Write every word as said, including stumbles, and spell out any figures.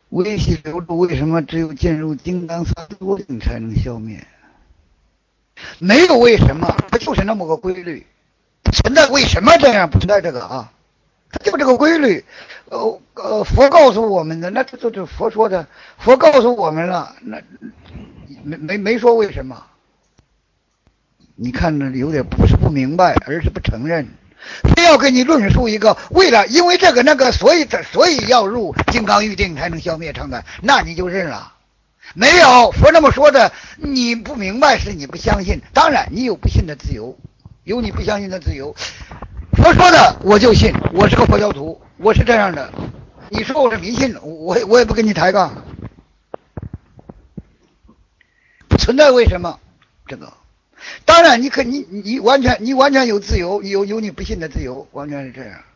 微细流度为什么只有进入金刚萨多境才能消灭？没有为什么，它就是那么个规律。存在为什么这样？不存在这个啊，它就这个规律。呃呃，佛告诉我们的，那这就是佛说的，佛告诉我们了，那没没没说为什么。你看着有点不是不明白，而是不承认，非要给你论述一个为了因为这个那个，所以所以要入金刚玉定才能消灭长短，那你就认了。没有佛那么说的，你不明白是你不相信，当然你有不信的自由，有你不相信的自由。佛说的我就信，我是个佛教徒，我是这样的。你说我是迷信，我我也不跟你抬杠，不存在为什么这个。当然，你可你你完全你完全有自由，有有你不信的自由，完全是这样。